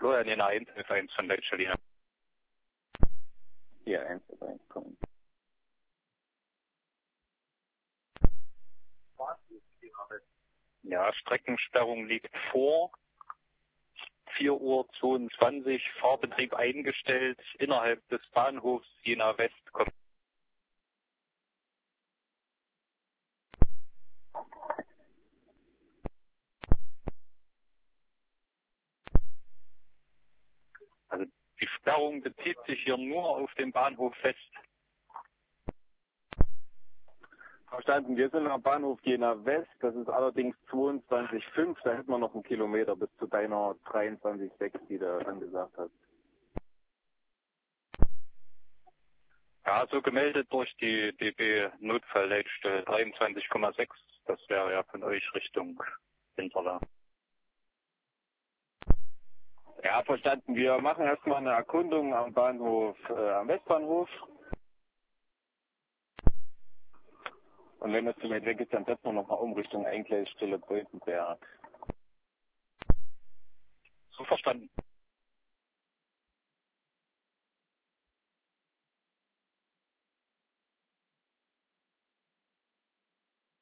Florian Jena 111 von Deutsche Linie. Hier, 111, kommen. Ja, Streckensperrung liegt vor. 4:22 Uhr, Fahrbetrieb eingestellt, innerhalb des Bahnhofs Jena West. Also die Sperrung bezieht sich hier nur auf den Bahnhof West. Verstanden, wir sind am Bahnhof Jena West, das ist allerdings 22,5, da hätten wir noch einen Kilometer bis zu deiner 23,6, die du angesagt hast. Ja, so gemeldet durch die DB Notfallleitstelle 23,6. Das wäre ja von euch Richtung Hinterla. Ja, verstanden. Wir machen erstmal eine Erkundung am Bahnhof, am Westbahnhof. Und wenn das zu weit weg ist, dann setzen wir nochmal um Richtung Eingleisstelle Preußenberg. So verstanden.